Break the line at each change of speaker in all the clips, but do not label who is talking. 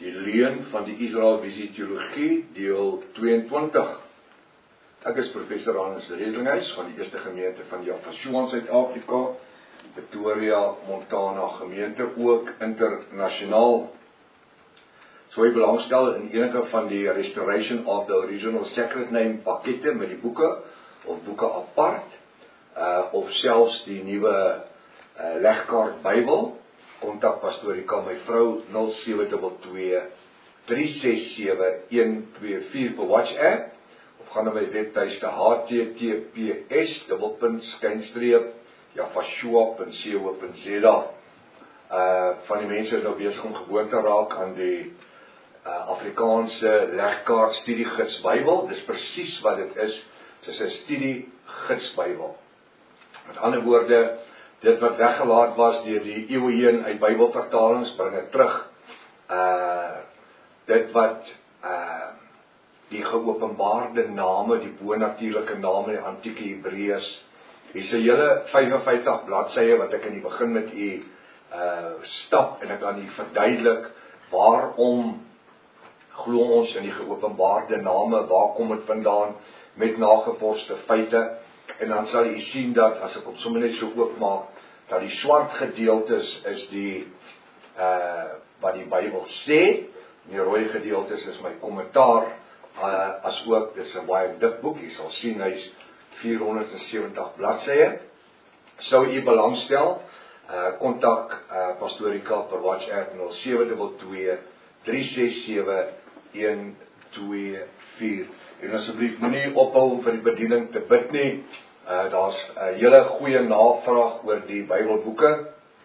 Die leuen van die Israelvisie teologie, deel 22. Ek is professor Hannes Redlinghuis van die Eerste Gemeente van Jaffa Suid-Afrika, Pretoria, Montana gemeente, ook internasionaal. So jy belangstel in enige van die Restoration of the Original Sacred Name pakkette met die boeke, of boeke apart, of selfs die nuwe legkaart Bybel, kontak Pastorika, my vrou 0722-367-124 per WhatsApp, of gaan na my webtuiste https://jafashua.co.za. Van die mense is nou besig om gewoon te raak aan die Afrikaanse legkaart studiegids Bybel. Dis presies wat dit is. Dit is 'n studiegids Bybel. Met ander woorde, dit wat weggelaat was deur die eeue heen uit Bybelvertalings, bring dit terug. Dit wat die geopenbaarde name, die bonatuurlike name in die antieke Hebreërs. Hier is 'n hele 55 bladsye wat ek in die begin met u stap en ek aan u verduidelik waarom glo ons in die geopenbaarde name, waar kom dit vandaan met nagevorsde feite. En dan sal jy sien dat, as ek op sommer net so oopmaak, dat die swart gedeeltes is die wat die Bybel sê, en die rooi gedeeltes is my kommentaar, as ook, dit is 'n baie dik boek, jy sal sien, hy is 470 bladsye. Sou u belangstel, kontak Pastorika per WhatsApp 0722-367-124. En asseblief moenie ophou vir die bediening te bid nie. Daar's 'n hele goeie navraag oor die Bybelboeke.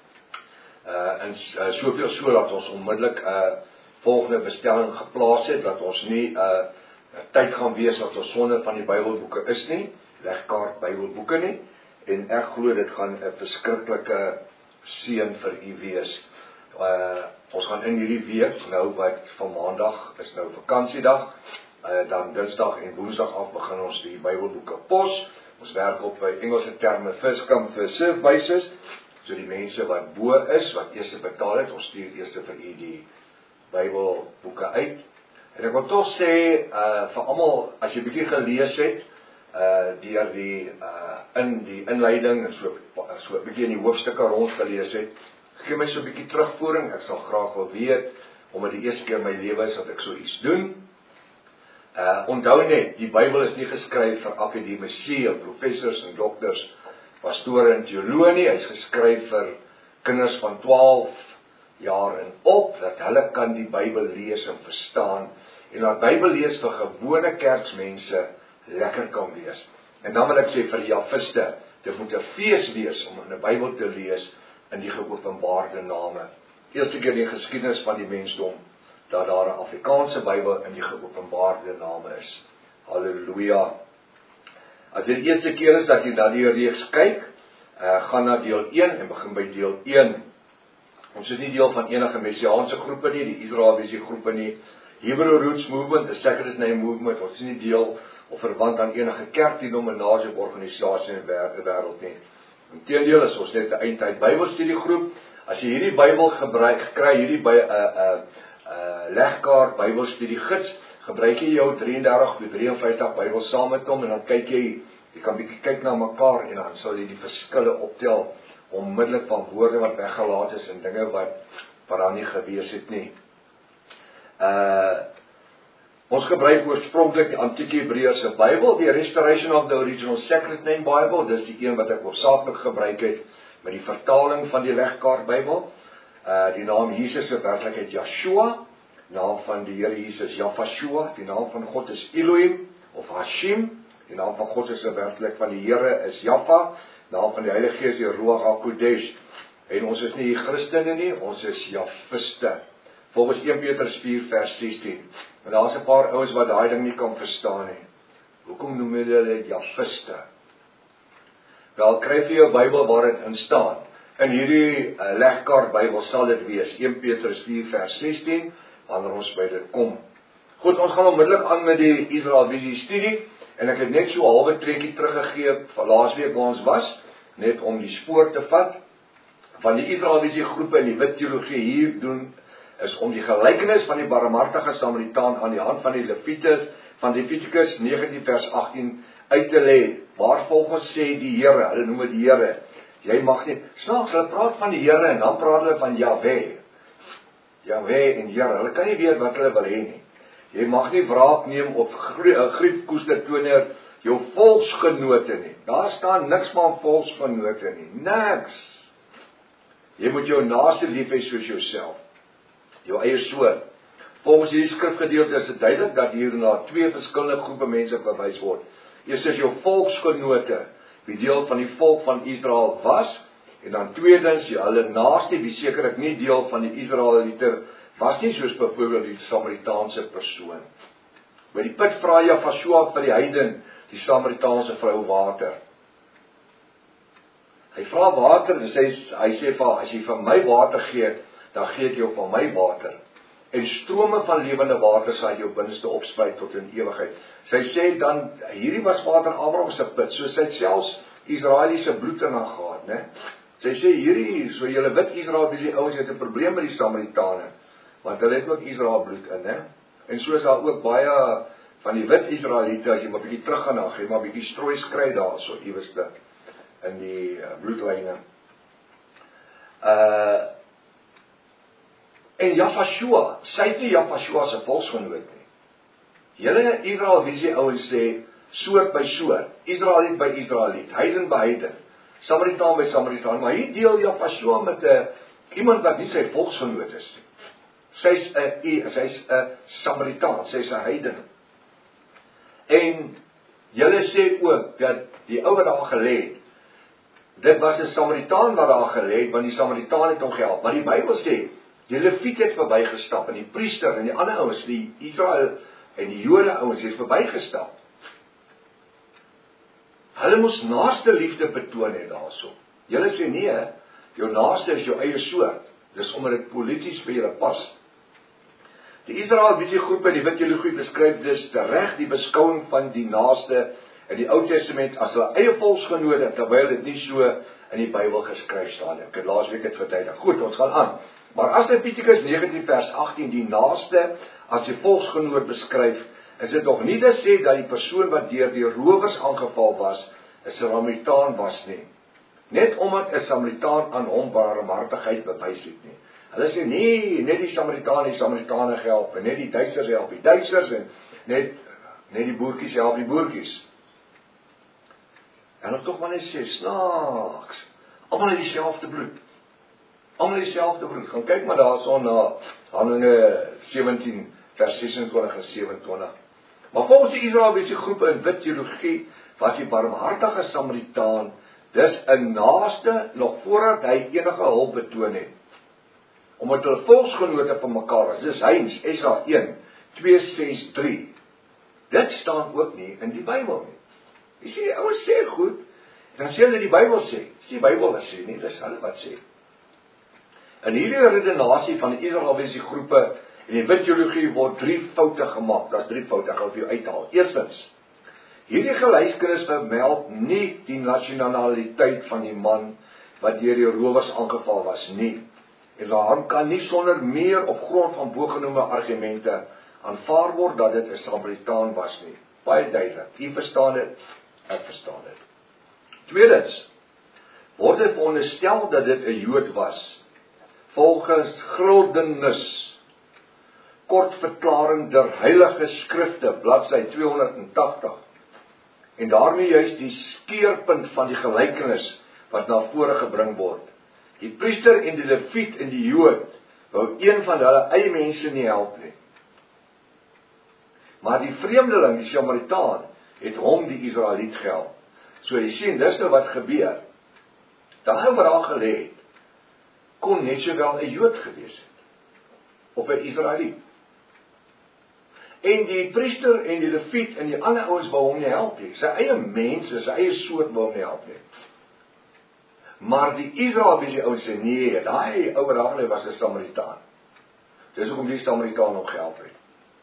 En soveel so dat ons onmiddellik volgende bestelling geplaas het, dat ons nie tyd gaan wees dat ons sonder van die Bybelboeke is nie, legkaart Bybelboeke nie. En ek glo dit gaan 'n verskriklike seën vir u wees. Ons gaan in hierdie week, nou wat van maandag is nou vakansiedag, dan Dinsdag en Woensdag af begin ons die Bybelboeke pos. Ons werk op by Engelse terme first come first serve basis. So die mense wat bo is, wat eers betaal het, ons stuur eers vir u die Bybelboeke uit. En ek wil tog sê, vir almal, as jy bietjie gelees het, deur die inleiding, en so 'n bietjie in die hoofstukke rondgelees het, gee my so 'n bietjie terugvoering. Ek sal graag wil weet, omdat die eerste keer in my lewe is dat ek so iets doen. Onthou net, die Bybel is nie geskryf vir akademici, professors en doktors, pastore en teoloë nie. Hy is geskryf vir kinders van 12 jaar en op, dat hulle kan die Bybel lees en verstaan, en dat Bybel lees vir gewone kerksmense lekker kan wees. En dan wil ek sê vir die Jafiste, dit moet 'n fees wees om in 'n Bybel te lees in die geopenbaarde name. Eerste keer in die geskiedenis van die mensdom, dat daar 'n Afrikaanse Bybel in die geopenbaarde name is. Halleluja. As dit die eerste keer is dat jy na die reeks kyk, gaan na deel 1 en begin by deel 1. Ons is nie deel van enige messiaanse groepe nie, die Israelvisie groepe nie. Hebrew Roots Movement, the Sacred Name Movement, ons is nie deel of verwant aan enige kerkdenominasie of organisasie in die wêreld nie. Inteendeel is ons net 'n eindtyd Bybelstudiegroep. As jy hierdie Bybel kry, hierdie legkaart Bybelstudiegids, gebruik jy jou 33 of 53 Bybel saam met hom, en dan kyk jy kan bietjie kyk na mekaar, en dan sal jy die verskille optel, onmiddellik van woorde wat weggelaat is, en dinge wat daar nie gewees het nie. Ons gebruik oorspronklik die antieke Hebreëse Bybel, die Restoration of the Original Sacred Name Bible, dis die een wat ek hoofsaaklik gebruik het, met die vertaling van die legkaart Bybel. Die naam Jesus is werklikheid Yeshua, naam van die Here Jesus Jafashua, die naam van God is Elohim, of Hashim, die naam van God is werklik van die Here is Jaffa, naam van die Heilige Gees die Ruach HaKodesh, en ons is nie Christene nie, ons is Jafiste, volgens 1 Petrus 4 vers 16, en daar is 'n paar ouens wat daai ding nie kan verstaan nie. Hoekom noem hulle Jafiste? Wel, kry vir jou Bybel waar dit in staan. In hierdie legkaart Bybel sal dit wees, 1 Petrus 4 vers 16, wanneer ons by dit kom. Goed, ons gaan onmiddellik aan met die Israelvisie studie, en ek het net so 'n halwe treetjie teruggegee van laasweek waar ons was, net om die spoor te vat, van die Israelvisie groepe in die wit teologie hier doen is om die gelykenis van die barmhartige Samaritaan aan die hand van die Levitikus 19 vers 18 uit te lê, waar volgens sê die Here, hulle noem dit die Here, jy mag nie, snaaks, hulle praat van die Here en dan praat hulle van Jahwe en Here, hulle kan nie weet wat hulle wil hê nie. Jy mag nie wraak neem op griefkoester teenoor jou volksgenote nie. Daar staan niks van volksgenote nie, niks. Jy moet jou naaste lief hê soos jouself, jou eie soort. Volgens hierdie skrifgedeelte is dit duidelik dat hier na twee verskillende groepe mense verwys word. Eers is jou volksgenote, wie deel van die volk van Israel was, en dan tweedens, hulle naaste, wie sekerlik nie deel van die Israeliete was nie, soos byvoorbeeld die Samaritaanse persoon. By die put vra Jafashua vir die heiden, die Samaritaanse vrou water. Hy vra water, en hy sê vir, as jy van my water gee, dan gee ek jou van my water. En strome van lewende water sal jou binneste opspuit tot in ewigheid. Sy sê dan, hierdie was vader Abraham se put, so sy het selfs Israeliese bloed in haar gehad, né? Sy sê hierdie, so julle wit Israel, die ouens het 'n probleem met die Samaritane, want hulle het ook Israel bloed in, né? En so is daar ook baie van die wit Israeliete, as jy maar 'n bietjie terug gaan na, gee maar 'n bietjie strooi skry daar so iewers in die bloedlyne. En Jafashua, sy het nie Jafashua se volksgenoot nie. Julle Israel, wie se ouens sê, soort by soort, Israeliet by Israeliet, heiden by heiden, Samaritaan by Samaritaan, maar hier deel Jafashua met iemand wat nie sy volksgenoot is nie. Sy's 'n Samaritaan, sy's 'n heiden. En julle sê ook dat die ou wat daar gelê het, dit was 'n Samaritaan wat daar gelê het, want die Samaritaan het hom gehelp. Maar die Bybel sê, die Lewiet het verbygestap, en die priester en die ander ouens, die Israel en die Jode ouens het verbygestap. Hulle moes naaste liefde betoon het daarso. Julle sê nee, jou naaste is jou eie soort. Dis omdat dit polities vir julle pas. Die Israeliese groepe in die wit teologie beskryf dus reg die beskouing van die naaste in die Ou Testament as hulle eie volksgenote, terwyl dit nie so in die Bybel geskryf staan. Ek het laasweek dit verduidelik. Goed, ons gaan aan. Maar as Levitikus 19 vers 18 die naaste as die volksgenoot beskryf, is dit nog nie te sê dat die persoon wat deur die rowers aangeval was, 'n Samaritaan was nie. Net omdat 'n Samaritaan aan hom barmhartigheid bewys het nie. Hulle sê nee, net die Samaritane help, en net die Duitsers help die Duitsers, en net die boertjies help die boertjies. En dan tog maar net sê, snaaks, almal het dieselfde bloed. Almal dieselfde bloed. Gaan kyk maar daarso na Handelinge 17 vers 26 en 27. Maar volgens die Israeliese groepe in wit teologie was die barmhartige Samaritaan dis 'n naaste nog voordat hy enige hulp betoon het. Omdat hulle volksgenote van mekaar was. Dis Heinz, SA 1, 263. Dit staan ook nie in die Bybel nie. Jy sê, ouens sê goed, dan sê hulle die Bybel sê. Dis die Bybel wat sê nie, dis hulle wat sê. In hierdie redenasie van die Israeliese groepe en die wit teologie word 3 foute gemaak. Daar's 3 foute, ek gaan vir jou uithaal. Eerstens, hierdie gelykenis vermeld nie die nasionaliteit van die man wat deur die rowers aangeval was nie. En daarom kan nie sonder meer op grond van bogenoemde argumente aanvaar word dat dit 'n Samaritaan was nie. Baie duidelik. U verstaan dit, ek verstaan dit. Tweedens, word dit veronderstel dat dit 'n Jood was. Volgens Grodinus, kort verklaring der Heilige Skrifte, bladsy 280. En daarmee juist die skeerpunt van die gelykenis wat na vore gebring word. Die priester en die Lewiet en die Jood wou een van hulle eie mense nie help nie. Maar die vreemdeling, die Samaritaan, het hom die Israeliet gehelp. So jy sien, dis nou wat gebeur. Daai wat daar gelê het, kon net sowel 'n Jood gewees het, of 'n Israeliet. En die priester en die Lewiet en die ander ouens wou hom nie help nie. Sy eie mense, sy eie soort wou hom nie help nie. Maar die Israeliese ouens sê nee, daai ou wat daar was 'n Samaritaan. Dis hoekom die Samaritaan hom gehelp het.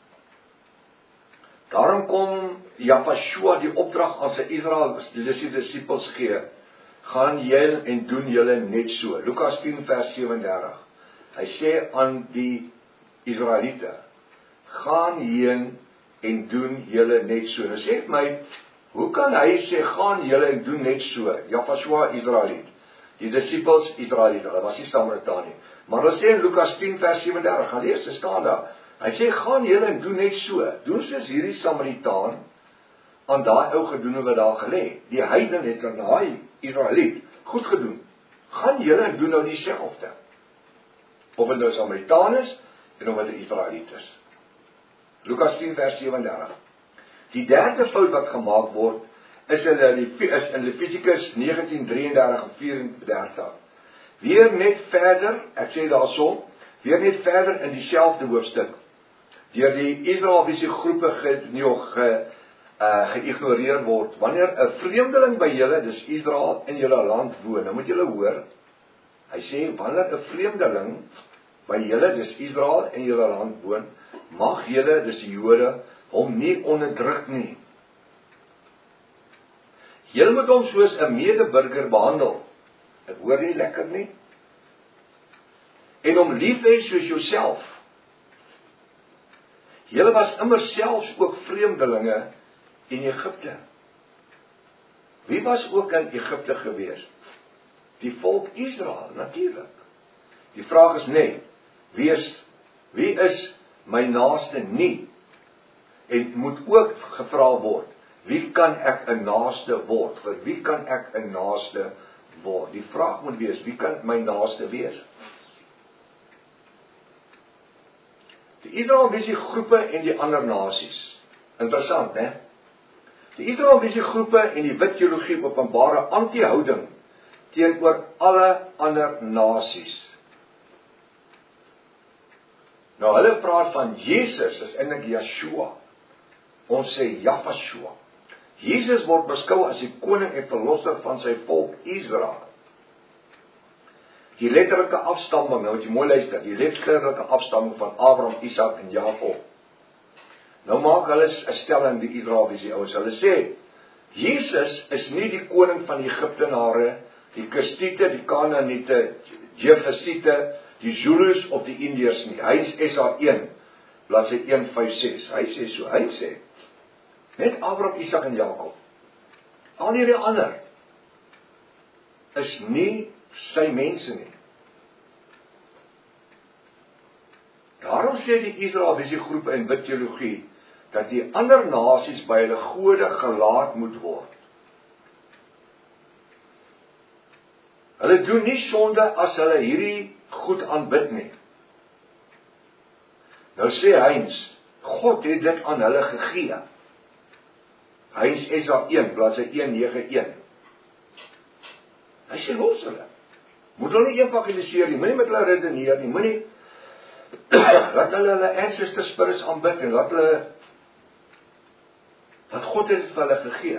Daarom kom Jafashua die opdrag aan sy Israeliese disippels gee. Gaan julle en doen julle net so. Lukas 10 vers 37. Hy sê aan die Israeliete, gaan heen en doen julle net so. Nou sê my, hoe kan hy sê, gaan julle en doen net so? Jafashua Israeliet, die disciples Israeliet, hulle was nie Samaritaan nie. Maar hulle sê in Lukas 10 vers 37, gaan lees, dit staan daar, hy sê, gaan julle en doen net so, doen soos hierdie Samaritaan, aan daai ou gedoen wat daar gelê. Die heiden het aan daai Israeliet goed gedoen. Gaan julle en doen nou dieselfde. Of het nou Samaritaan is, en of het 'n Israeliet is. Lukas 10 vers 37. Die derde fout wat gemaak word, is in Levitikus 19:33 en 34. Weer net verder, ek sê daarso, weer net verder in dieselfde hoofstuk, deur die Israeliese groepe geïgnoreer word. Wanneer 'n vreemdeling by julle, dis Israel, in julle land woon, nou moet julle hoor, hy sê, wanneer 'n vreemdeling by julle, dis Israel, in julle land woon, mag julle, dis die Jode, hom nie onderdruk nie. Julle moet hom soos 'n medeburger behandel. Ek hoor nie lekker nie. En hom lief hê soos jouself. Julle was immer selfs ook vreemdelinge in Egipte. Wie was ook in Egipte gewees? Die volk Israel, natuurlik. Die vraag is net, wie is my naaste nie? En moet ook gevra word, wie kan ek 'n naaste word? Vir wie kan ek 'n naaste word? Die vraag moet wees, wie kan my naaste wees? Die Israeliese groepe en die ander nasies. Interessant, né? Die Israeliese groepe en die wit teologie openbare anti-houding teenoor alle ander nasies. Nou hulle praat van Jesus, is eintlik Yeshua. Ons sê Jafashua. Jesus word beskou as die koning en verlosser van sy volk Israel. Die letterlike afstamming, nou moet jy mooi luister, die letterlike afstamming van Abraham, Isak en Jakob. Nou maak hulle 'n stelling, die Israeliese ouens. Hulle sê, Jesus is nie die koning van die Egiptenare, die Kustiete, die Kanaaniete, Jefusite, die Zulus of die Indiërs nie. Hy is Esra 1, bladsy 156. Hy sê so, hy sê, net Abraham, Isak en Jakob. Al hierdie ander is nie sy mense nie. Daarom sê die Israeliese groepe in wit teologie, dat die ander nasies by hulle gode gelaat moet word. Hulle doen nie sonde as hulle hierdie goed aanbid nie. Nou sê Heinz, God het dit aan hulle gegee. Heinz Esra 1, bladsy 191. Hy sê los hulle. Moet hulle nie evangeliseer nie, moenie met hulle redeneer nie, moenie laat hulle ancestor spirits aanbid en laat hulle wat God het vir hulle gegee.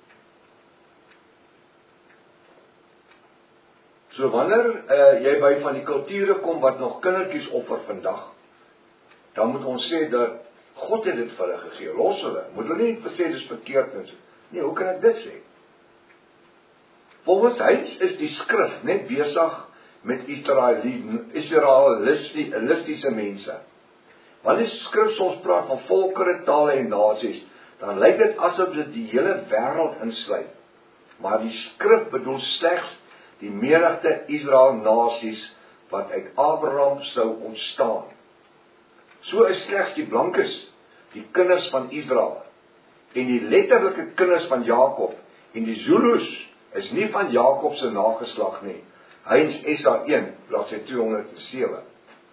So wanneer jy by van die kulture kom wat nog kindertjies offer vandag, dan moet ons sê dat God het dit vir hulle gegee. Los hulle. Moet hulle nie sê dis verkeerd nie. Nee, hoe kan ek dit sê? Volgens Heinz is die skrif net besig met Israelistiese mense. Wanneer die skrif soms praat van volkere, tale en nasies, dan lyk dit asof dit die hele wêreld insluit. Maar die skrif bedoel slegs die menigte Israel nasies wat uit Abraham sou ontstaan. So is slegs die blankes, die kinders van Israel, en die letterlike kinders van Jakob, en die Zulus is nie van Jakob se nageslag nie. Heinz Esra 1, bladsy 207.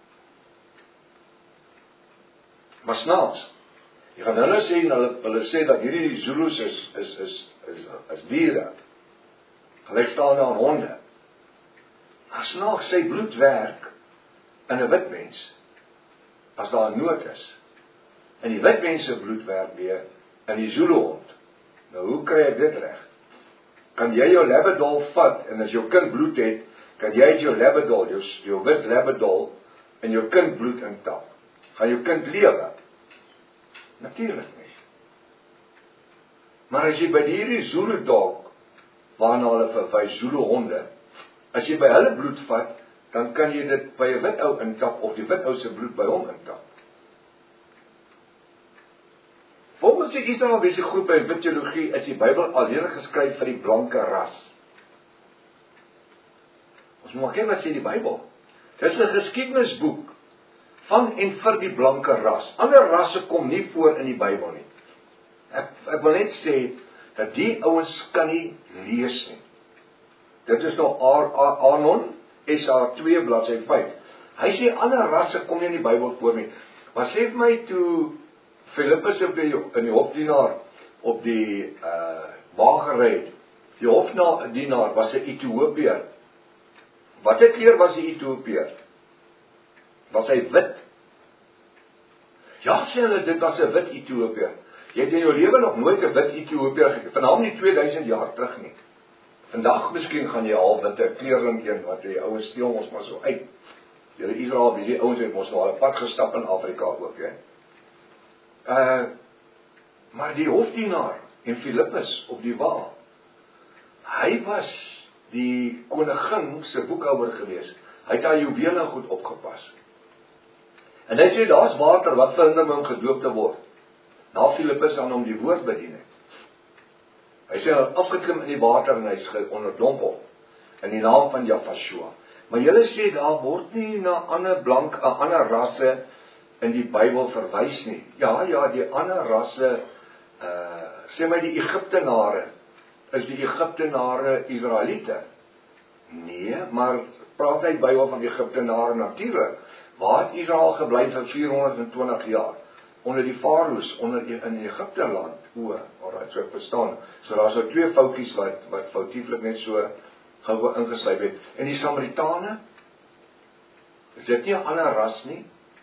Maar snaaks, jy gaan hulle sê, hulle sê dat hierdie Zulus is diere, gelykstaande aan honde. Maar snaaks, sy bloed werk in 'n wit mens, as daar 'n nood is. En die wit mens se bloed werk weer in die Zulu hond. Nou hoe kry ek dit reg? Kan jy jou Labrador vat, en as jou kind bloed het, kan jy jou Labrador, jou wit Labrador, in jou kind bloed intap? Gaan jou kind lewe? Natuurlik nie. Maar as jy by hierdie Zulu dog, waarna hulle verwys, Zulu honde, as jy by hulle bloed vat, dan kan jy dit by 'n wit ou intap of die wit ou se bloed by hom intap. Volgens die Israeliese groepe en wit teologie is die Bybel alleen geskryf vir die blanke ras. Ons moet maar kyk wat sê die Bybel. Dis 'n geskiedenisboek van en vir die blanke ras. Ander rasse kom nie voor in die Bybel nie. Ek wil net sê dat die ouens kan nie lees nie. Dit is nou Anon, SA 2 bladsy 5. Hy sê ander rasse kom nie in die Bybel voor nie. Maar sê vir my toe Filippus in die hofdienaar op die wa gery het. Die hofdienaar was 'n Ethiopiër. Watter kleur was die Ethiopiër? Was hy wit? Ja, sê hulle, dit was 'n wit Ethiopiër. Jy het in jou lewe nog nooit 'n wit Ethiopiër gekry, veral nie 2000 jaar terug nie. Vandag miskien gaan jy al met 'n kleurling een, wat die ouens steel ons maar so uit. Julle Israel, die ouens het ons nou al 'n pad gestap in Afrika ook, hè. Maar die hofdienaar en Filippus op die wa, hy was die koningin se boekhouer gewees. Hy het haar juwele goed opgepas. En hy sê, daar's water, wat verhinder my om gedoop te word? Na Filippus aan hom die woord bedien het. Hy sê, hy het afgeklim in die water en hy is onderdompel in die naam van Jahweh. Maar julle sê, daar word nie na ander rasse in die Bybel verwys nie. Ja, die ander rasse, sê my die Egiptenare, is die Egiptenare Israeliete? Nee, maar praat hy Bybel van die Egiptenare natuurlik. Waar het Israel gebly vir 420 jaar? Onder die Faroes, in Egipteland. Alright, so ek verstaan. So daar is nou 2 foutjies wat foutieflik net so gou ingesluit het. En die Samaritane? Is dit nie 'n ander ras nie?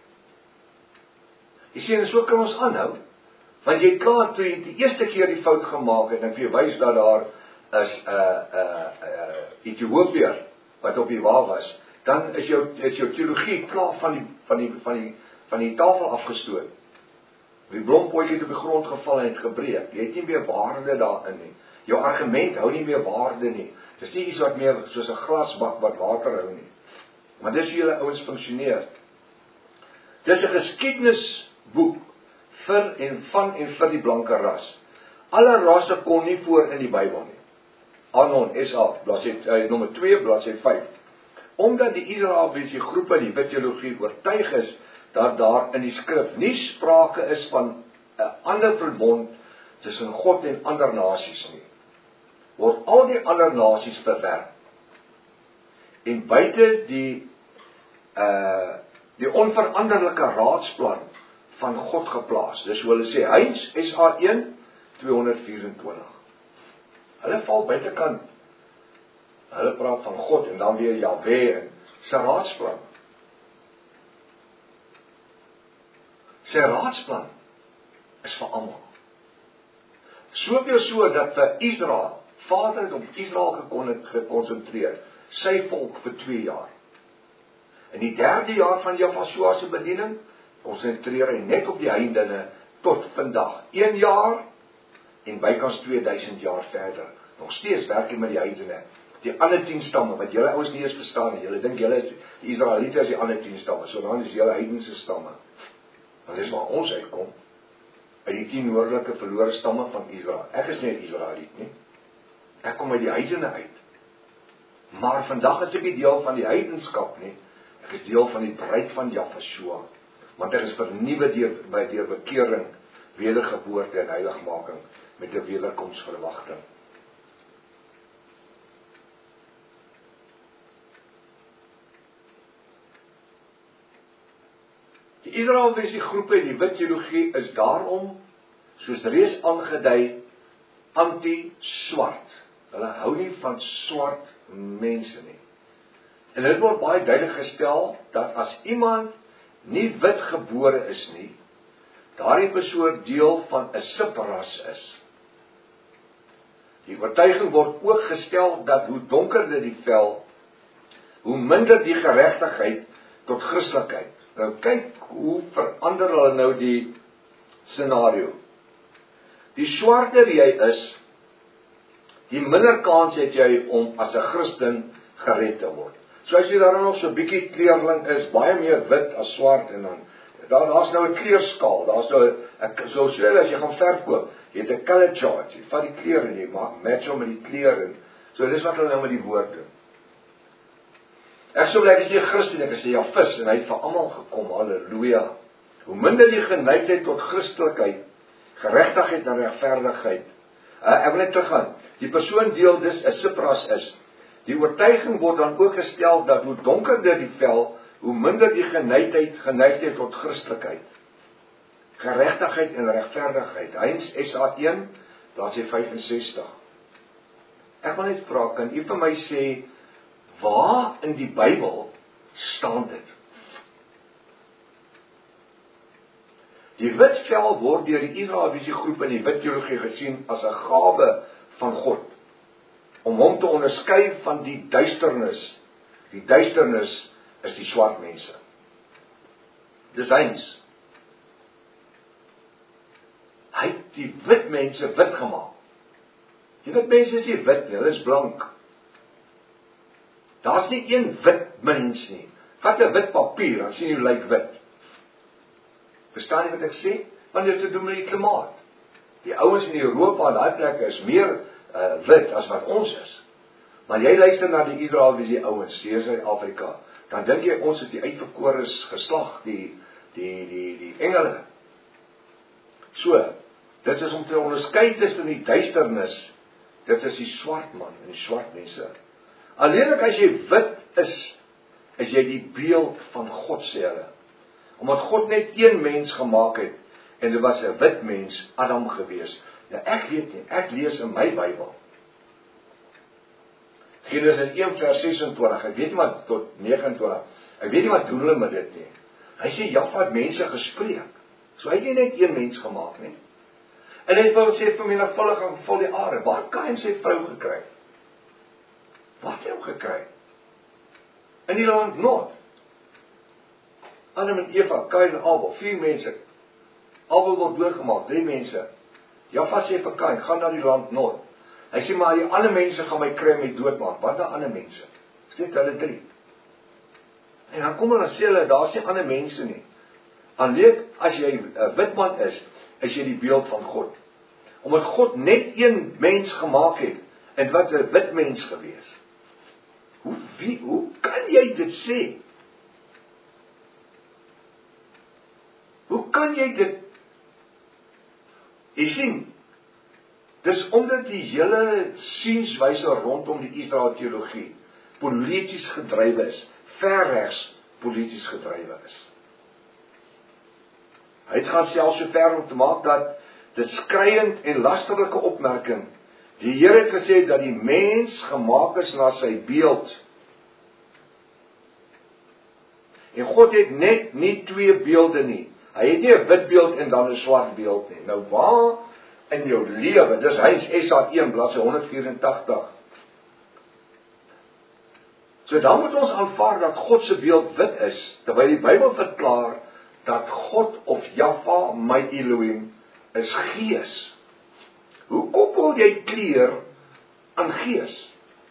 Jy sien, en so kan ons aanhou. Want jy kan, toe jy die eerste keer die fout gemaak het, en vir jy wys dat daar is Ethiopiër, wat op die wa was, dan is jou teologie klaar van die tafel afgestoot. Die blompootjie het op die grond geval en het gebreek. Jy het nie meer waarde daarin nie. Jou argument hou nie meer waarde nie. Dis nie iets wat meer soos 'n glasbak wat water hou nie. Maar dis hoe julle ouens funksioneer. Dis 'n geskiedenisboek vir en vir die blanke ras. Alle rasse kom nie voor in die Bybel nie. Anon, SA, nommer 2, bladsy 5. Omdat die Israeliese groepe die wit teologie oortuig is dat daar in die skrif nie sprake is van 'n ander verbond tussen God en ander nasies nie, word al die ander nasies verwerp en buite die onveranderlike raadsplan van God geplaas. Dis hoe hulle sê, Heinz, SA 1, 224. Hulle val buitekant. Hulle praat van God en dan weer Jahweh en sy raadsplan. Sy raadsplan is vir almal. Soveel so dat vir Israel, Vader het op Israel gekonsentreer, sy volk vir 2 jaar. In die 3de jaar van Jahweh se bediening, konsentreer hy net op die heidene tot vandag. 1 jaar en bykans 2000 jaar verder. Nog steeds werk hy met die heidene. Die ander 10 stamme, wat julle ouens nie eens verstaan nie. Julle dink julle is die Israeliete is die ander 10 stamme, so dan is julle heidense stamme. Want dis waar ons uitkom, uit die 10 noordelike verlore stamme van Israel. Ek is nie 'n Israeliet nie. Ek kom uit die heidene uit. Maar vandag is ek nie deel van die heidenskap nie. Ek is deel van die bruid van Jahweh. Want ek is vernuwe deur bekering, wedergeboorte en heiligmaking met 'n wederkomsverwagting. Die Israeliese groepe en die wit teologie is daarom, soos reeds aangedui, anti-swart. Hulle hou nie van swart mense nie. En dit word baie duidelik gestel, dat as iemand nie wit gebore is nie, daardie persoon deel van 'n subras is. Die oortuiging word ook gestel, dat hoe donkerder die vel, hoe minder die geregtigheid tot Christelikheid. Nou kyk hoe verander hulle nou die scenario. Die swarter jy is, die minder kans het jy om as 'n Christen gered te word. So as jy daar nog so 'n bietjie kleurling is, baie meer wit as swart en dan daar's nou 'n kleurskaal, daar's nou 'n soos as jy gaan verf koop, jy het 'n color chart, jy vat die kleur en jy maak match hom met die kleur en so dis wat hulle nou met die woord doen. Ek sou bly as jy 'n Christen, ek sê ja, vis en hy het vir almal gekom, halleluja. Hoe minder die geneigtheid tot Christelikheid, geregtigheid en regverdigheid. Ek wil net teruggaan. Die persoon deel dus 'n Cypras is. Die oortuiging word dan ook gestel dat hoe donkerder die vel, hoe minder die geneigtheid tot Christelikheid, geregtigheid en regverdigheid. Heinz SA1, bladsy 65. Ek wil net vra, kan u vir my sê waar in die Bybel staan dit? Die wit vel word deur die Israelitiese groep in die wit teologie gesien as 'n gawe van God om hom te onderskei van die duisternis. Die duisternis is die swart mense. Dis Heinz. Hy het die wit mense wit gemaak. Die wit mense is nie wit nie, hulle is blank. Daar's nie een wit mens nie. Vat 'n wit papier, dan sien jy lyk wit. Verstaan jy wat ek sê? Want dit het te doen met die klimaat. Die ouens in Europa en daai plekke is meer wit as wat ons is. Maar jy luister na die Israeliese ouens, hier in Suid-Afrika, dan dink jy ons is die uitverkore geslag, die engele. So, dit is om te onderskei tussen die duisternis, dit is die swart man en die swart mense. Alleenlik as jy wit is jy die beeld van God, sê hulle. Omdat God net een mens gemaak het, en dit was 'n wit mens, Adam gewees. Nou ek weet nie, ek lees in my Bybel, Genesis 1 vers 26, ek weet nie wat tot 29, ek weet nie wat doen hulle met dit nie. Hy sê, Jahwe het mense gespreek, so hy het nie net een mens gemaak nie. En hy wil sê, vermenigvuldig en vervul die aarde, waar het Kain sy vrou gekry? Waar het hy hom gekry? In die land Nod. Adam en Eva, Kain en Abel, 4 mense. Abel word doodgemaak, 3 mense. Jahwe sê vir Kain, gaan na die land Nod. Hy sê, maar die ander mense gaan my kry met doodmaak. Wat die ander mense? Dis net hulle 3. En dan kom hulle en sê hulle, daar's nie ander mense nie. Alleen as jy 'n wit man is jy die beeld van God. Omdat God net een mens gemaak het, en wat 'n wit mens gewees. Hoe kan jy dit sê? Hoe kan jy dit? Jy sien, dis omdat die hele sienswyse rondom die Israel teologie polities gedrywe is, verregs polities gedrywe is. Hy het gaan selfs so ver om te maak dat dit skreiend en lasterlike opmerking, die Here het gesê dat die mens gemaak is na sy beeld. En God het net nie 2 beelde nie. Hy het nie 'n wit beeld en dan 'n swart beeld nie. Nou waar in jou lewe, dis Heinz SA1 bladsy 184. So dan moet ons aanvaar dat God se beeld wit is, terwyl die Bybel verklaar dat God of Jahwe, my Elohim, is gees. Hoe koppel jy kleur aan gees?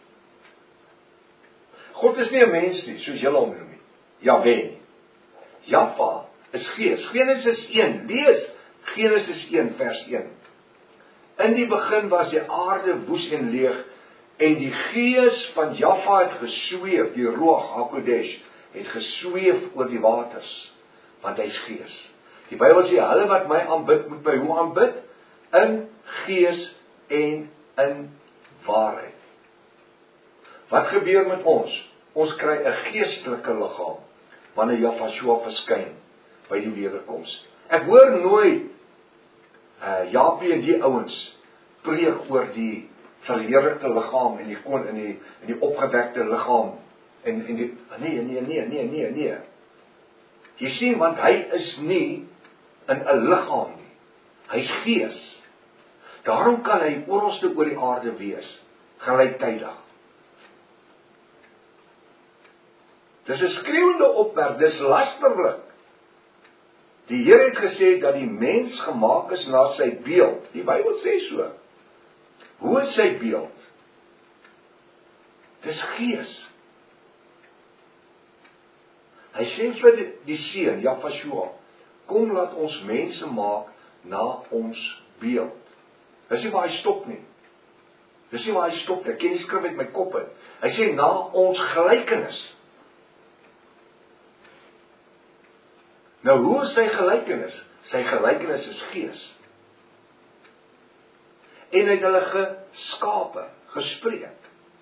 God is nie 'n mens nie, soos julle hom noem nie. Jahwe nie. Jahwe is gees. Genesis 1, lees Genesis 1 vers 1. In die begin was die aarde woes en leeg, en die gees van Jahwe het gesweef, die Ruach HaKodesh, het gesweef oor die waters, want hy is gees. Die Bybel sê, hulle wat my aanbid, moet my hoe aanbid? In gees en in waarheid. Wat gebeur met ons? Ons kry 'n geestelike liggaam, wanneer Jahwe verskyn by die wederkoms. Ek hoor nooit Japie en die ouens preek oor die verheerlikte liggaam en die opgewekte liggaam en die nee. Jy sien, want hy is nie in 'n liggaam nie. Hy's gees. Daarom kan hy oralste oor die aarde wees, gelyktydig. Dis 'n skreeuende opmerk, dis lasterlik. Die Here het gesê dat die mens gemaak is na sy beeld. Die Bybel sê so. Hoe is sy beeld? Dis gees. Hy sê vir die seun, Jafashua, kom laat ons mense maak na ons beeld. Dis nie waar hy stop nie. Dis nie waar hy stop nie. Ek ken die skrif uit my kop in. Hy sê na ons gelykenis. Nou hoe is sy gelykenis? Sy gelykenis is gees. En hy het hulle geskape, gespreek.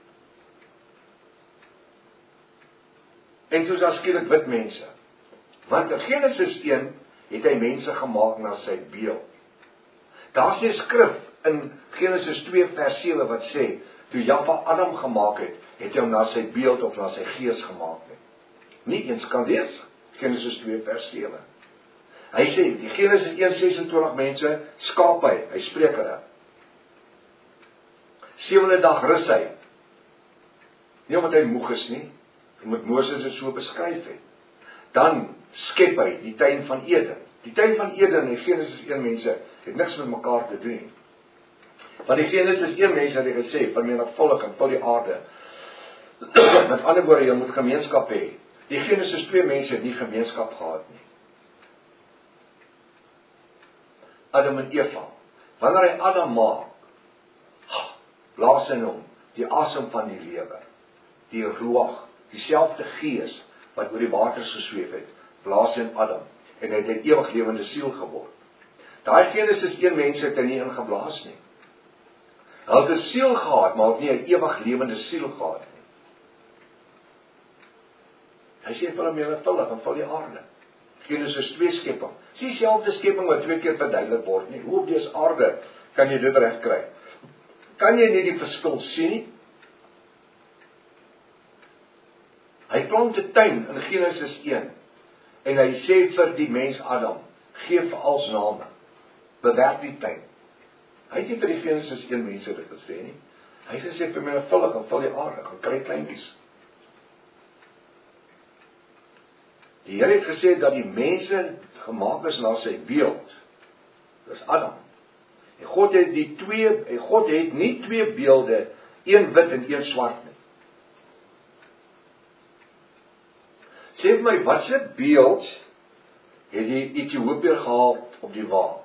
En toe is daar skielik wit mense. Want in Genesis 1 het hy mense gemaak na sy beeld. Daar's 'n skrif in Genesis 2 vers 7 wat sê, toe Jahwe Adam gemaak het, het hy hom na sy beeld of na sy gees gemaak het. Nie eens kan lees, Genesis 2 vers 7. Hy sê, die Genesis 1:26 mense, skaap hy spreek hulle. 7de dag rus hy. Nie omdat hy moeg is nie, omdat Moses dit so beskryf het. Dan skep hy die tuin van Eden. Die tuin van Eden en Genesis 1 mense het niks met mekaar te doen. Want die Genesis 1 mense het gesê, vermenigvuldig en vul die aarde. Met ander woorde, jy moet gemeenskap hê. Die Genesis 2 mense het nie gemeenskap gehad nie. Adam en Eva. Wanneer hy Adam maak, blaas in hom die asem van die lewe, die ruach, dieselfde gees wat oor die waters gesweef het, blaas in Adam, en hy het 'n ewig lewende siel geword. Daai Genesis 1 mense het hy nie ingeblaas nie. Hy het 'n siel gehad, maar nie 'n ewig lewende siel gehad nie. Hy sê vir hom menigvuldig en vul die aarde. Genesis 2 skepping. Dis dieselfde skepping wat 2 keer verduidelik word nie. Hoe op dese aarde kan jy dit reg kry? Kan jy nie die verskil sien nie? Hy plant 'n tuin in Genesis 1 en hy sê vir die mens Adam, gee vir als name, bewerk die tuin. Hy het nie vir die Genesis 1 mense dit gesê nie. Hy het gesê vir menigvuldig en vul die aarde, gaan kry kleintjies. Die Here het gesê dat die mense gemaak is na sy beeld. Dis Adam. En God het nie 2 beelde, een wit en een swart nie. Sê vir my, wat se beeld het die Ethiopiër gehad op die wa?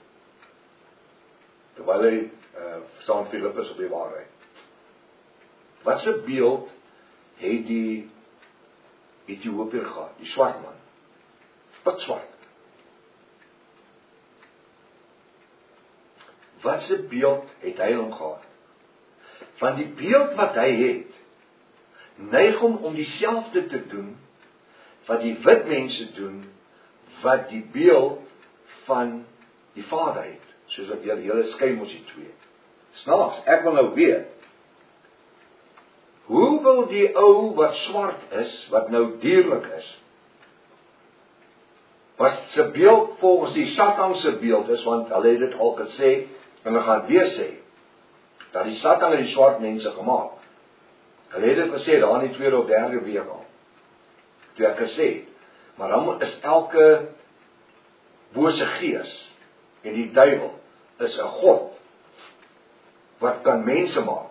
Terwyl hy staan Filippus op die waarheid. Wat se beeld het die Ethiopiër gehad, die swart man? Wat swart? Wat se beeld het hy hom gehad? Want die beeld wat hy het, neig hom om dieselfde te doen wat die wit mense doen, wat die beeld van die Vader het, soos wat die hele skei mos die twee. Snaaks, ek wil nou weet, hoe wil die ou wat swart is, wat nou dierlik is, wat sy beeld volgens die Satan se beeld is, want hulle het dit al gesê, en hulle gaan weer sê, dat die Satan het die swart mense gemaak. Hulle het dit gesê, daar in die 2de of 3de week al. Toe ek gesê, maar dan is elke bose gees, en die duiwel, is 'n God, wat kan mense maak.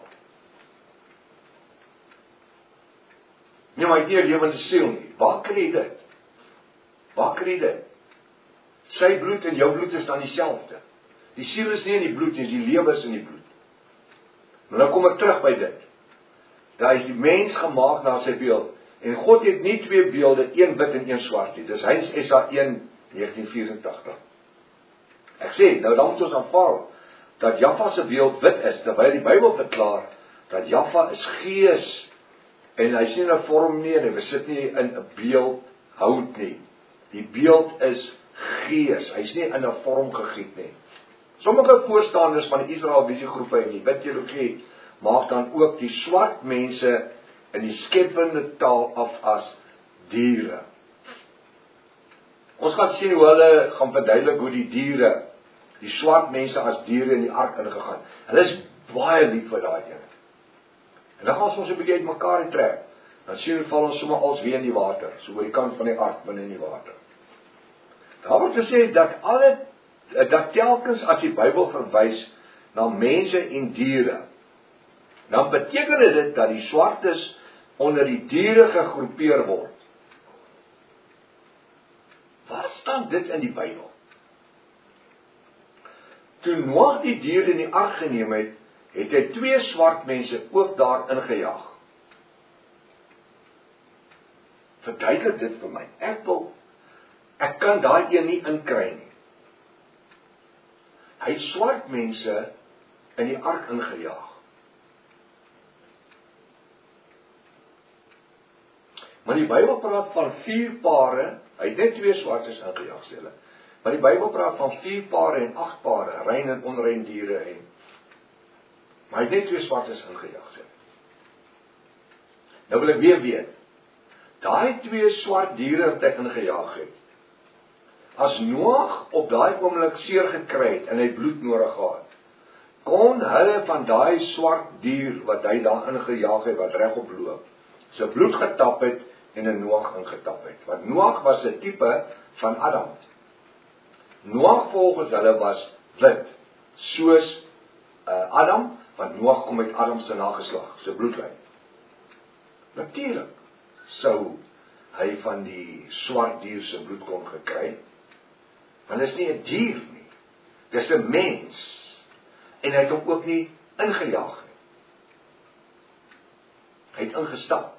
Nee, maar hy het nie 'n lewende siel nie. Waar kry jy dit? Waar kry jy dit? Sy bloed en jou bloed is dan dieselfde. Die siel is nie in die bloed nie, die lewe is in die bloed. Maar nou kom ek terug by dit. Daar is die mens gemaak na sy beeld. En God het nie 2 beelde, een wit en een swart nie. Dis Heinz SA 1, 1984. Ek sê, nou dan moet ons aanvaar, dat Jahwe se beeld wit is, terwyl die Bybel verklaar, dat Jahwe is gees, en hy is nie in 'n vorm nie, en hy sit nie in 'n beeld hout nie. Die beeld is gees, hy is nie in 'n vorm gegiet nie. Sommige voorstanders van die Israel visiegroepe en die wit teologie, maak dan ook die swart mense in die skepende taal af as diere. Ons gaan sien hoe hulle gaan verduidelik hoe die diere, die swart mense as diere in die ark ingegaan. Hulle is baie lief vir daai ene. En dan gaan ons 'n bietjie uitmekaar trek. Dan sien ons val ons sommer als weer in die water, so oor die kant van die ark binne in die water. Daar word gesê dat telkens as die Bybel verwys na mense en diere, dan beteken dit dat die swartes onder die diere gegroepeer word. staan dit in die Bybel. Toe Noag die dier in die ark geneem het, het hy 2 swart mense ook daar ingejaag. Verduidelik dit vir my. Ek kan daai een nie inkry nie. Hy het swart mense in die ark ingejaag. Maar die Bybel praat van 4 pare, hy het net 2 swartes ingejaag, sê hulle. Maar die Bybel praat van 4 pare en 8 pare, rein en onrein diere en. Maar hy het net 2 swartes ingejaag, sê hulle. Nou wil ek weer weet, daai 2 swart diere wat hy ingejaag het, as Noag op daai oomblik seer gekry het en hy bloed nodig gehad, kon hulle van daai swart dier wat hy daar ingejaag het, wat regop loop, sy bloed getap het en in Noag ingetap het. Want Noag was 'n tipe van Adam. Noag volgens hulle was wit, soos Adam, want Noag kom uit Adam se nageslag, sy bloedlyn. Natuurlik sou hy van die swart dier se bloed kon gekry, want dit is nie 'n dier nie, dis 'n mens, en hy het hom ook nie ingejaag nie. Hy het ingestap.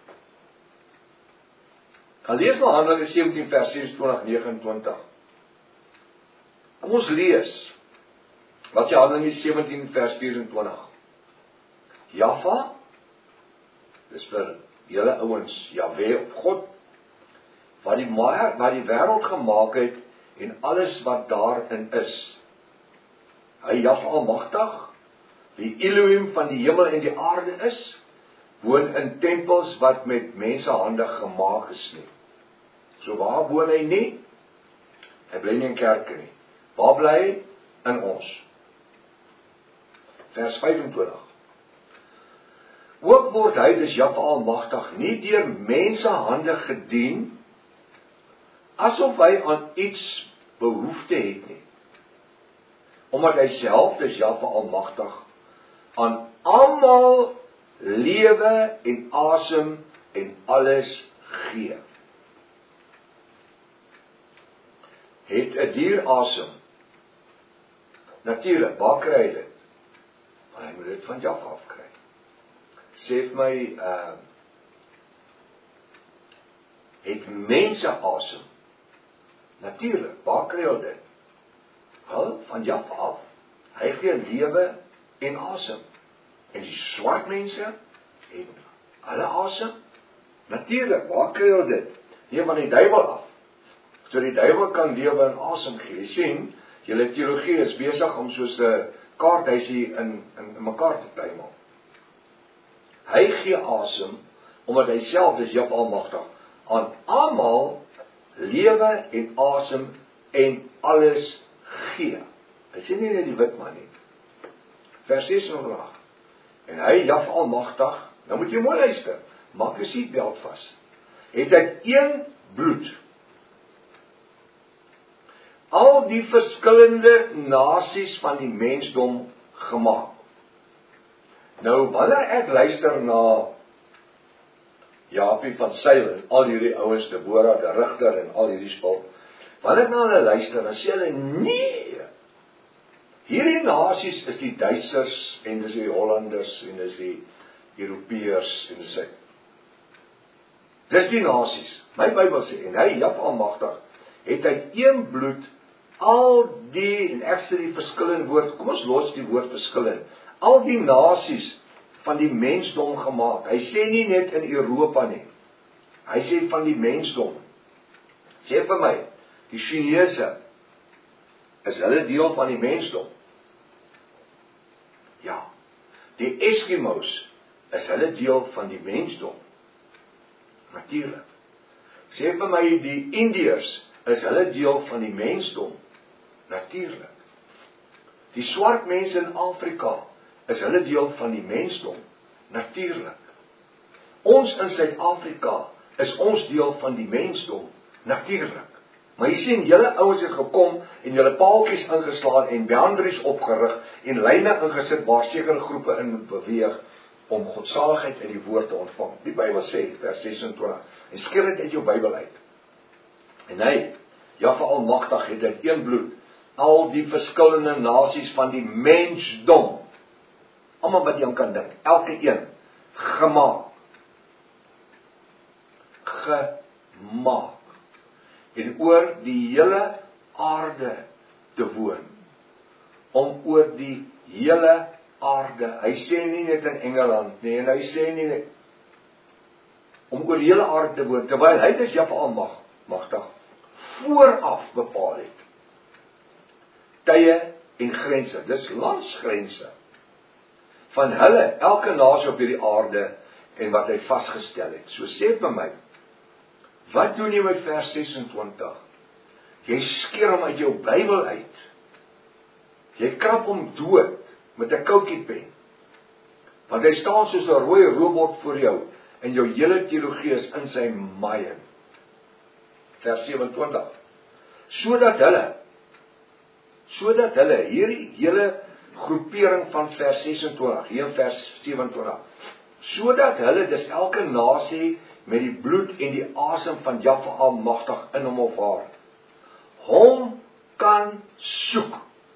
Gaan lees maar Handelinge 17 vers 26-29. Kom ons lees, wat sê Handelinge 17 vers 24. Jaffa, dis vir julle ouens, Jahwe of God, wat die wêreld gemaak het en alles wat daarin is. Hy Jahwe almagtig, die Elohim van die hemel en die aarde is, woon in tempels wat met mensehande gemaak is nie. So waar woon hy nie? Hy bly nie in kerke nie. Waar bly hy? In ons. Vers 25. Ook word hy, dis Jahwe almagtig, nie deur mensehande gedien, asof hy aan iets behoefte het nie. Omdat hy self, dis Jahwe almagtig, aan almal lewe en asem en alles gee. Het 'n dier asem? Natuurlik, waar kry hy dit? Maar hy moet dit van Jahwe af kry. Sê vir my, het mense asem? Natuurlik, waar kry hy dit? Wel, van Jahwe af. Hy gee lewe en asem. En die swart mense het hulle asem? Natuurlik, waar kry hy dit? Nee, van die duiwel af. So die duiwel kan lewe en asem gee. Jy sien, julle teologie is besig om soos 'n kaarthuisie in mekaar te tuimel. Hy gee asem, omdat hy self is Jahwe almagtig, aan almal lewe en asem en alles gee. Hy sê nie net die wit man nie. Vers 6. En hy, Jahwe almagtig, nou moet jy mooi luister, maak jou seatbelt vas, het uit een bloed al die verskillende nasies van die mensdom gemaak. Nou, wanneer ek luister na Jaapie van Sail en al hierdie ouens, Deborah, die Rigter en al hierdie spul, wanneer ek na hulle luister, dan sê hulle, nee, hierdie nasies is die Duitsers, en dis die Hollanders, en dis die Europeërs, en dis die nasies. My Bybel sê, en hy, Jahwe almagtig, het uit een bloed al die, en ek sê die verskillende woord, kom ons los die woord verskillend, al die nasies van die mensdom gemaak. Hy sê nie net in Europa nie, hy sê van die mensdom. Sê vir my, die Chinese, is hulle deel van die mensdom? Ja. Die Eskimos, is hulle deel van die mensdom? Natuurlik. Sê vir my, die Indiërs, is hulle deel van die mensdom? Natuurlik. Die swart mense in Afrika, is hulle deel van die mensdom? Natuurlik. Ons in Suid-Afrika, is ons deel van die mensdom? Natuurlik. Maar jy sien, julle ouens het gekom, en julle paaltjies ingeslaan, en boundaries opgerig, en lyne ingesit, waar sekere groepe in moet beweeg, om godsaligheid in die woord te ontvang. Die Bybel sê, vers 26, en skil dit uit jou Bybel uit. En hy, Jahwe Almagtig het in een bloed al die verskillende nasies van die mensdom, almal wat jy aan kan dink, elke een, gemaak. En oor die hele aarde te woon. Om oor die hele aarde, hy sê nie net in Engeland nie, en hy sê nie net, om oor die hele aarde te woon, terwyl hy dis Jahwe Almagtig vooraf bepaal het. Tye en grense, dis landsgrense, van hulle, elke nasie op hierdie aarde, en wat hy vasgestel het. So sê vir my, wat doen jy met vers 26? Jy skeer hom uit jou Bybel uit. Jy krap hom dood met 'n koutjiepen. Want hy staan soos 'n rooi robot voor jou en jou hele teologie is in sy maaien. Vers 27. Sodat hulle hierdie hele groepering van vers 26, hier in vers 27, sodat hulle, dis elke nasie met die bloed en die asem van Jahwe Almagtig in hom of haar, hom kan soek.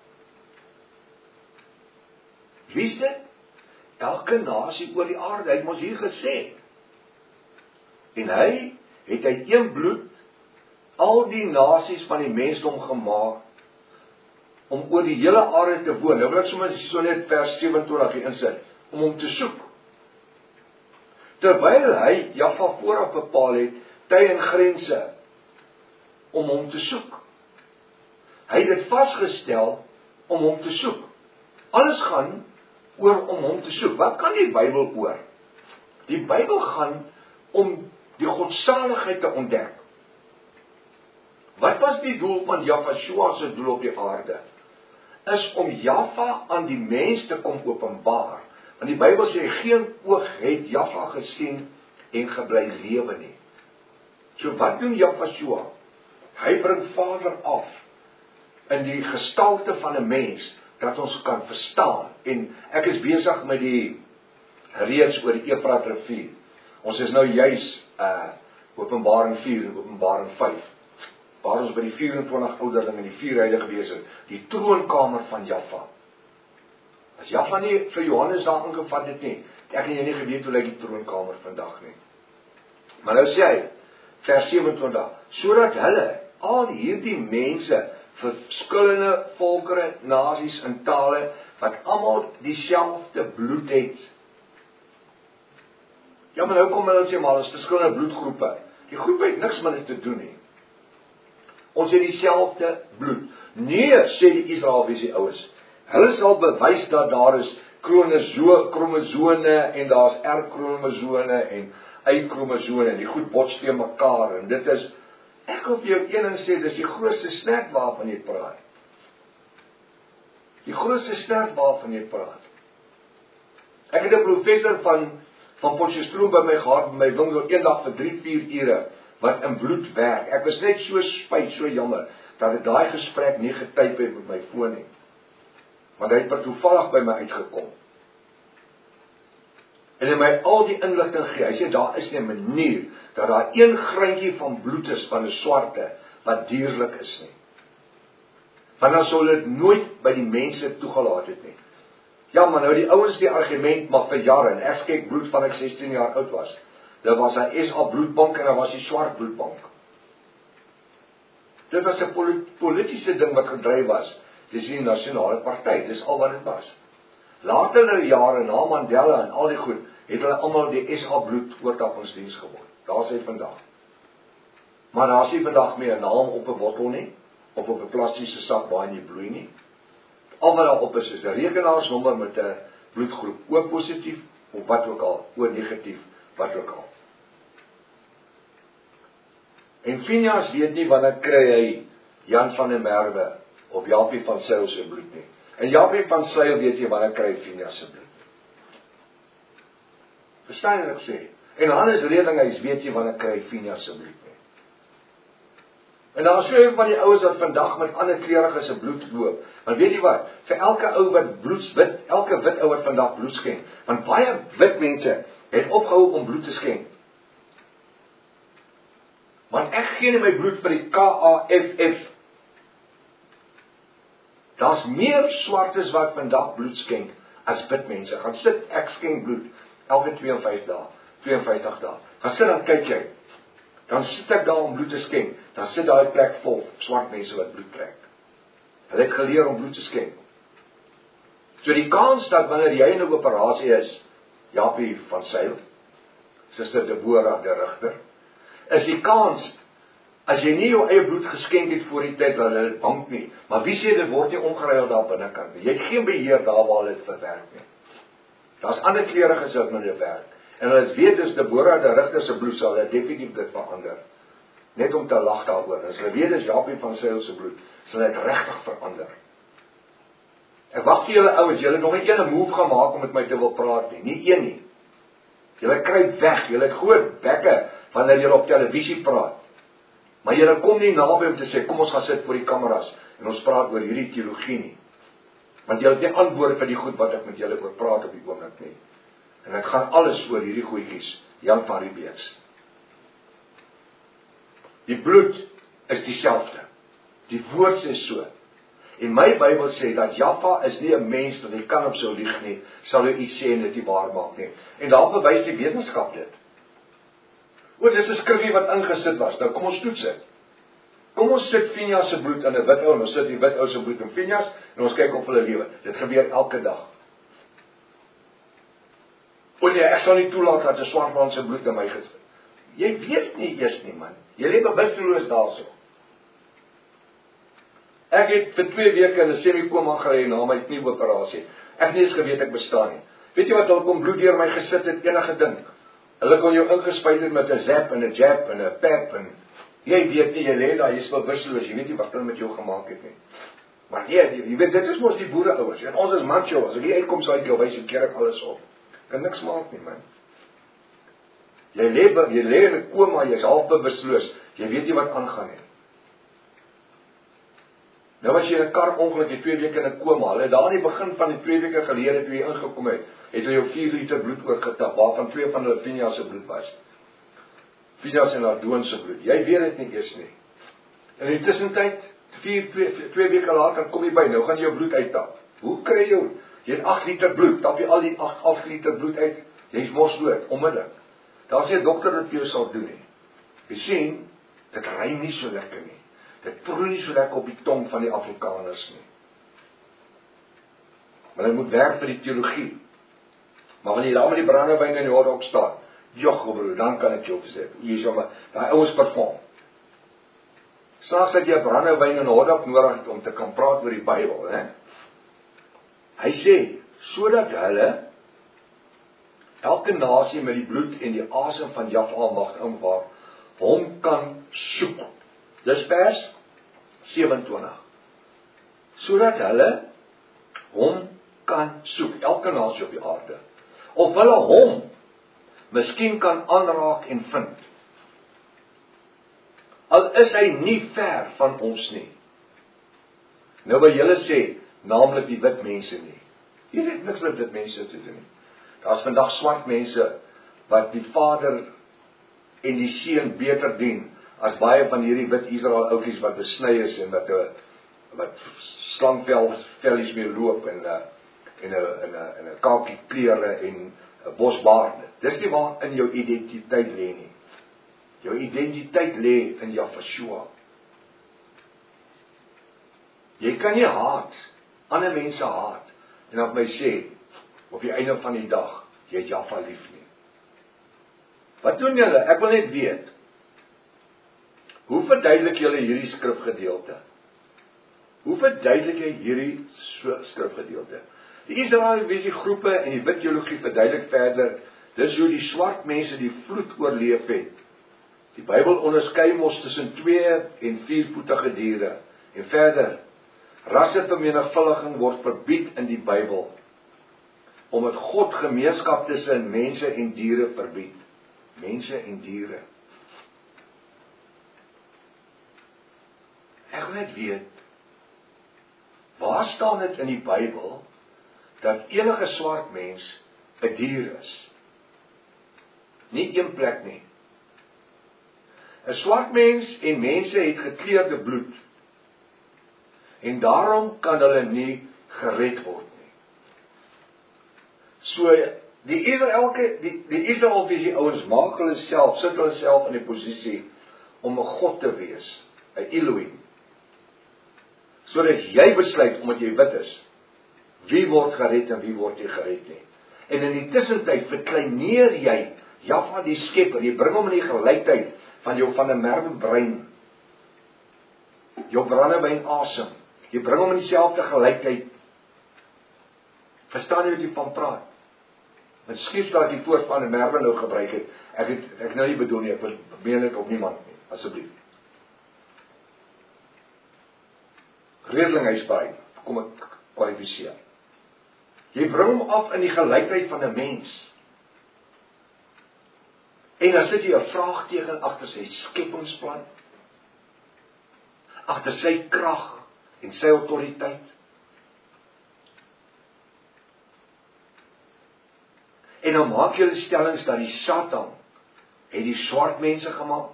Wie is dit? Elke nasie oor die aarde, hy het ons hier gesê. En hy het uit een bloed al die nasies van die mensdom gemaak, om oor die hele aarde te woon. Nou wil ek so net vers 27 hier insit, om hom te soek. Terwyl hy Jahwe vooraf bepaal het, tye en grense, om hom te soek. Hy het dit vasgestel, om hom te soek. Alles gaan oor om hom te soek. Wat kan die Bybel oor? Die Bybel gaan om die godsaligheid te ontdek. Wat was die doel van Jahwe se doel op die aarde? Is om Jahwe aan die mens te kom openbaar. Want die Bybel sê, geen oog het Jahwe gesien en gebly lewe nie. So wat doen Jahwe? Hy bring Vader af in die gestalte van 'n mens, dat ons kan verstaan. En ek is besig met die reeks oor die Eufrat rivier. Ons is nou juis Openbaring 4 en Openbaring 5. Waar ons by die 24 ouderlinge en die 4 heilige wesens, die troonkamer van Jahwe. As Jahwe nie vir Johannes daar ingevat het nie, ek en jy nie geweet hoe lyk die troonkamer vandag nie. Maar nou sê hy, vers 27, sodat hulle, al hierdie mense, verskillende volkere, nasies en tale, wat almal dieselfde bloed het. Ja, maar nou kom hulle sê, maar ons verskillende bloedgroepe. Die groepe het niks met dit te doen nie. Ons het dieselfde bloed. Nee, sê die Israel, wie is die oues. Hulle sal bewys dat daar is kromosome en daar is R-kromosome en Y-kromosome en die goed bots teen mekaar en dit is, ek wil vir jou een ding sê, dis die grootste sterk waarvan jy praat. Die grootste sterk waarvan jy praat. Ek het 'n professor van Potchefstroom by my gehad, by my winkel, eendag vir 3-4 ure, wat in bloed werk. Ek was net so spyt, so jammer, dat ek daai gesprek nie getyp het met my foon nie. Want hy het toevallig by my uitgekom. En hy my al die inligting gee. Hy sê, daar is nie 'n manier, dat daar een greintjie van bloed is, van 'n swarte, wat dierlik is nie. Want dan sou dit nooit by die mense toegelaat het nie. Ja, maar nou die ouens die argument, maar vir jare, en ek skep bloed van ek 16 jaar oud was. Dit was 'n SA bloedbank en dit was die swart bloedbank. Dit was 'n politiese ding wat gedryf was. Dis die nasionale party, dis al wat dit was. Later in die jare, na Mandela en al die goed, het hulle almal die SA bloed oortappingsdiens geword. Daar is hy vandag. Maar daar is nie vandag meer 'n naam op 'n bottel nie, of op 'n plastiese sak waar jy bloei nie. Al wat daar op is 'n rekenaarsnommer met 'n bloedgroep, O positief, of wat ook al, O negatief, wat ook al. En Phineas weet nie wanneer kry hy Jan van der Merwe of Japie van Sail se bloed nie. En Japie van Sail weet jy wanneer kry Phineas se bloed. Verstaan jy wat ek sê? En Hannes Redinghuis weet jy wanneer kry Phineas se bloed nie. En daar is so van die ouens wat vandag met ander kleurige se bloed loop. Want weet jy wat? Vir elke ou wat bloedswit, elke wit ou wat vandag bloed skenk, want baie wit mense het opgehou om bloed te skenk. Want ek gee nie my bloed vir die KAFF. Daar's meer swartes wat vandag bloed skenk as bidmense. Gaan sit, ek skenk bloed elke 52 dae. Gaan sit, dan kyk jy. Dan sit ek daar om bloed te skenk. Dan sit daai plek vol swart mense wat bloed trek. Hulle het geleer om bloed te skenk. So die kans dat wanneer jy in 'n operasie is, Japie van Sail, Suster Deborah de Rigter, is die kans, as jy nie jou eie bloed geskenk het voor die tyd, dat hulle dit bank nie, maar wie sê dit word nie omgeruil daar binnekant nie. Jy het geen beheer daar waar hulle dit verwerk nie. Daar's ander kleuriges wat met dit werk. En hulle weet is Deborah de Rigter se bloed sal hulle definitief dit verander. Net om te lag daaroor. As hulle weet is Japie van Sail se bloed, sal dit regtig verander. Ek wag vir julle ouens, julle nog nie een move gaan maak om met my te wil praat nie. Nie een nie. Julle kruip weg, julle het groot bekke wanneer julle op televisie praat. Maar julle kom nie naby om te sê, kom ons gaan sit voor die kameras en ons praat oor hierdie teologie nie. Want julle het nie antwoorde vir die goed wat ek met julle oor praat op die oomblik nie. En ek gaan alles oor hierdie goedjies, Jan van Riebeeck. Die bloed is dieselfde. Die woord sê so. En my Bybel sê dat Jaffa is nie 'n mens dat hy kan op sou lieg nie, sal hy iets sê en dit nie waar maak nie. En daar bewys die wetenskap dit. Dis 'n skrifgie wat ingesit was. Nou kom ons toets dit. Kom ons sit Phineas se bloed in 'n wit ou en ons sit die wit ou se bloed in Phineas en ons kyk of hulle lewe. Dit gebeur elke dag. O nee, ek sal nie toelaat dat 'n swart man se bloed in my gesit. Jy weet nie eers nie, man. Jy leef bewusteloos daarso. Ek het vir 2 weke in 'n semi-koma gelê na my knieoperasie. Ek het nie eens geweet ek bestaan nie. Weet jy wat, hulle kom bloed deur my gesit het, enige ding. Hulle kon jou ingespuit het met 'n zap en 'n jab en 'n pep en jy weet nie, jy lê daar, jy's bewusteloos, jy weet nie wat hulle met jou gemaak het nie. Maar nee, jy weet, dit is mos die boereouers. En ons is macho, as ek hier uitkom sal ek jou wys hoe keer ek alles op. Kan niks maak nie, man. Jy lê in 'n koma, jy's half bewusteloos. Jy weet nie wat aangaan nie. Nou as jy in 'n kar ongeluk, jy 2 weke in 'n koma. Hulle daar aan die begin van die 2 weke gelede toe jy ingekom het hulle jou 4 liter bloed oorgetap, waarvan 2 van hulle Phineas se bloed was. Phineas en Ardoon se bloed. Jy weet dit nie eers nie. En in die tussentyd, 2 weke later kom jy by, nou gaan jy jou bloed uittap. Hoe kry jy? Jy het 8 liter bloed, tap jy al die 8 liter bloed uit, jy's mos dood, onmiddellik. Daar sê 'n dokter dit vir jou sal doen nie. Jy sien, dit ry nie so lekker nie. Dit proe nie so lekker op die tong van die Afrikaners nie. Maar dit moet werk vir die teologie. Maar wanneer jy daar met die brandewyn in die hotdog staan, joh broer, dan kan ek jou sê, hier is maar daai ouens perform. Snaaks dat jy brandewyn en hotdog nodig het om te kan praat oor die Bybel, hè? Hy sê, sodat hulle elke nasie met die bloed en die asem van Jaffa mag inwaar, hom kan soek. Dis vers 27. Sodat hulle hom kan soek, elke nasie op die aarde. Of hulle hom miskien kan aanraak en vind. Al is hy nie ver van ons nie. Nou wat julle sê, naamlik die wit mense nie. Hier het niks met wit mense te doen nie. Daar's vandag swart mense wat die Vader en die Seun beter dien as baie van hierdie wit Israel ouetjies wat besny is en wat slangvellies mee loop en 'n kakie klere en 'n bosbaarde. Dis nie waar in jou identiteit lê nie. Jou identiteit lê in Yahshua. Jy kan nie ander mense haat en op my sê op die einde van die dag jy het Jaffa lief nie. Wat doen julle? Ek wil net weet. Hoe verduidelik julle hierdie skrifgedeelte? Hoe verduidelik jy hierdie skrifgedeelte? Die Israeliese groepe en die wit teologie verduidelik verder, dis hoe die swart mense die vloed oorleef het. Die Bybel onderskei mos tussen 2 en 4-voetige diere. En verder, rassevermenigvuldiging word verbied in die Bybel, omdat God gemeenskap tussen mense en diere verbied. Mense en diere. Ek wil net weet, waar staan dit in die Bybel dat enige swart mens 'n dier is? Nie een plek nie. 'n swart mens en mense het gekleurde bloed. En daarom kan hulle nie gered word nie. So die Israelvisie ouens maak hulle self, sit hulle self in die posisie om 'n God te wees, 'n Elohim. Sodat jy besluit, omdat jy wit is, wie word gered en wie word nie gered nie. En in die tussentyd verkleineer jy Jahwe die skepper, jy bring hom in die gelykheid van jou van 'n merwebrein, jou brandewyn asem, jy bring hom in dieselfde gelykheid. Verstaan jy wat jy van praat? Miskien dat die woord van 'n merwe nou gebruik het, ek nou nie bedoel nie, ek meen dit op niemand nie, asseblief. Redelingshuisbaai, kom ek kwalifiseer. Jy bring hom af in die gelykheid van 'n mens. En dan sit jy 'n vraagteken agter sy skepingsplan, agter sy krag en sy autoriteit. En dan maak jy die stellings dat die Satan het die swart mense gemaak.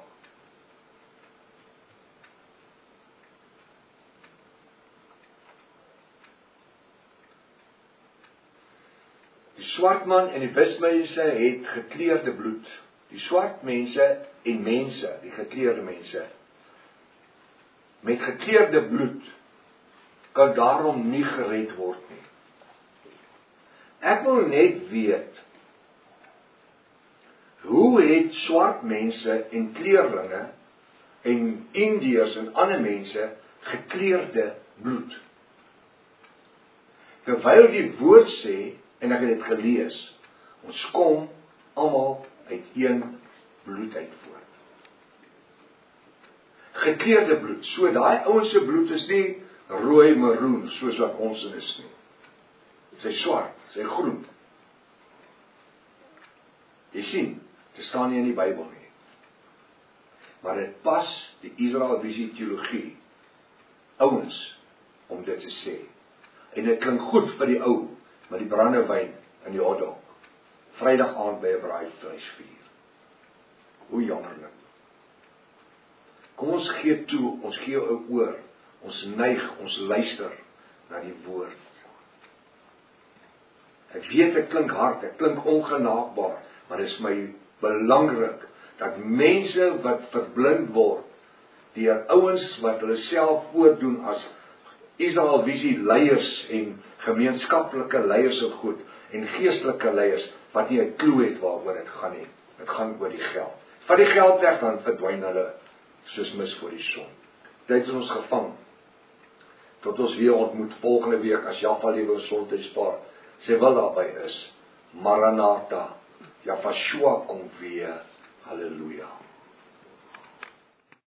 Die swart man en die wit mense het gekleurde bloed. Die swart mense en mense, die gekleurde mense, met gekleurde bloed, kan daarom nie gered word nie. Ek wil net weet, hoe het swart mense en kleurlinge en Indiërs en ander mense gekleurde bloed? Terwyl die woord sê, en ek het dit gelees, ons kom almal uit een bloed uit voort. Gekleurde bloed, so daai ouens se bloed is nie rooi maroon, soos wat ons is nie. Sy swart, sy groen. Jy sien, dit staan nie in die Bybel nie. Maar dit pas die Israelvisie teologie, ouens, om dit te sê. En dit klink goed vir die ou, met die brandewyn in die hotdog. Vrydag aand by 'n braaivleisvuur. Hoe jammerlik. Kom ons gee toe, ons gee 'n oor, ons neig, ons luister na die woord. Ek weet dit klink hard, dit klink ongenaakbaar, maar dit is my belangrik dat mense wat verblind word deur ouens wat hulle self voordoen as Israelvisie leiers en gemeenskaplike leiers en goed en geestelike leiers wat nie 'n klou het waaroor dit gaan nie. Dit gaan oor die geld. Vat die geld weg, dan verdwyn hulle soos mis voor die son. Tyd is ons gevang. Tot ons weer ontmoet volgende week as Jahwe lewe gesondheidspaar. Sy wil daarby is. Maranatha. Yahshua kom weer. Halleluja.